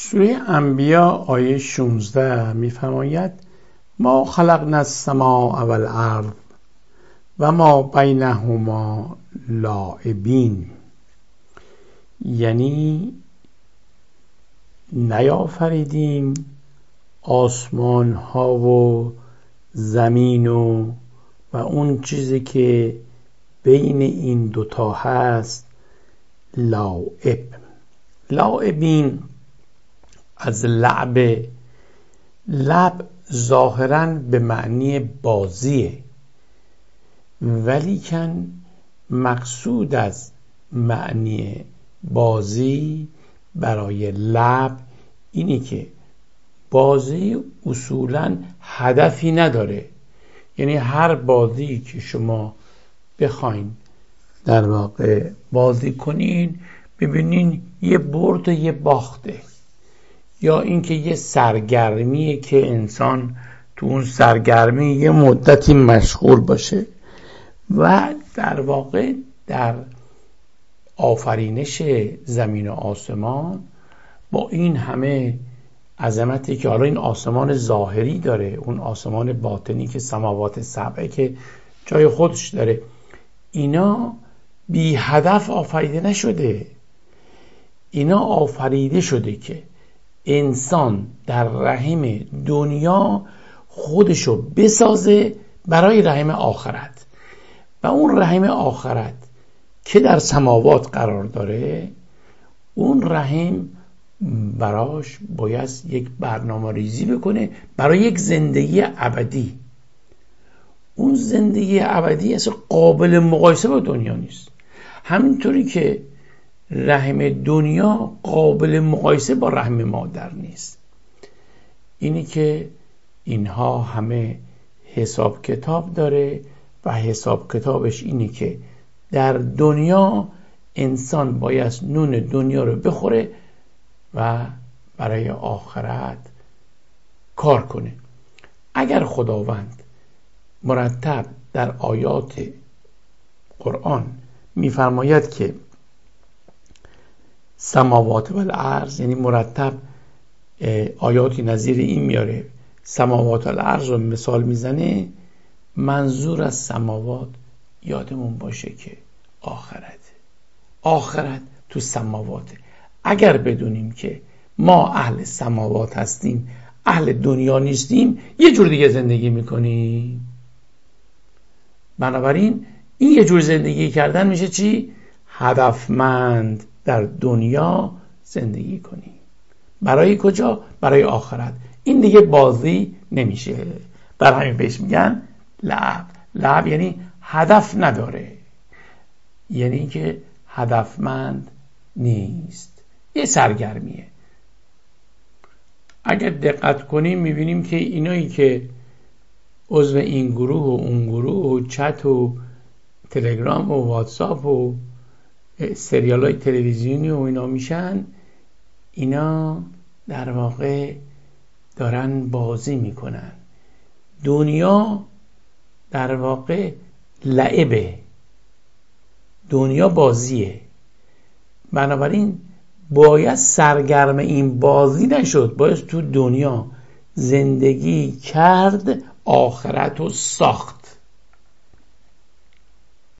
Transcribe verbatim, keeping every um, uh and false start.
سوره انبیا آیه شانزده می‌فرماید ما خلقنا السماء والارض و ما بینهما لاعبین، یعنی نیافریدیم آسمان ها و زمین و و اون چیزی که بین این دوتا هست لاعب. لاعبین از لعب، لعب ظاهراً به معنی بازیه، ولیکن مقصود از معنی بازی برای لعب اینی که بازی اصولاً هدفی نداره. یعنی هر بازی که شما بخواین در واقع بازی کنین ببینین یه برد و یه باخته، یا اینکه یه سرگرمیه که انسان تو اون سرگرمی یه مدتی مشغول باشه و در واقع در آفرینش زمین و آسمان با این همه عظمتی که حالا این آسمان ظاهری داره، اون آسمان باطنی که سماوات سبعه که جای خودش داره، اینا بی هدف آفریده نشده. اینا آفریده شده که انسان در رحم دنیا خودشو بسازه برای رحم آخرت، و اون رحم آخرت که در سماوات قرار داره اون رحم براش باید یک برنامه ریزی بکنه برای یک زندگی ابدی. اون زندگی ابدی اصلا قابل مقایسه با دنیا نیست، همینطوری که رحم دنیا قابل مقایسه با رحم مادر نیست. اینی که اینها همه حساب کتاب داره و حساب کتابش اینی که در دنیا انسان باید نون دنیا رو بخوره و برای آخرت کار کنه. اگر خداوند مرتب در آیات قرآن میفرماید که سماوات و الارض، یعنی مرتب آیاتی نظیر این میاره، سماوات و الارض رو مثال میزنه، منظور از سماوات یادمون باشه که آخرت آخرت تو سماواته. اگر بدونیم که ما اهل سماوات هستیم، اهل دنیا نیستیم، یه جور دیگه زندگی میکنیم. بنابراین این یه جور زندگی کردن میشه چی؟ هدفمند در دنیا زندگی کنی. برای کجا؟ برای آخرت. این دیگه بازی نمیشه. برای همین بهش میگن لعب. لعب یعنی هدف نداره، یعنی که هدفمند نیست، یه سرگرمیه. اگر دقت کنیم میبینیم که اینایی که عضو این گروه و اون گروه و چت و تلگرام و واتساپ و سریال های تلویزیونی و اینا میشن، اینا در واقع دارن بازی میکنن. دنیا در واقع لعبه، دنیا بازیه. بنابراین باید سرگرم این بازی نشد، باید تو دنیا زندگی کرد، آخرت رو ساخت.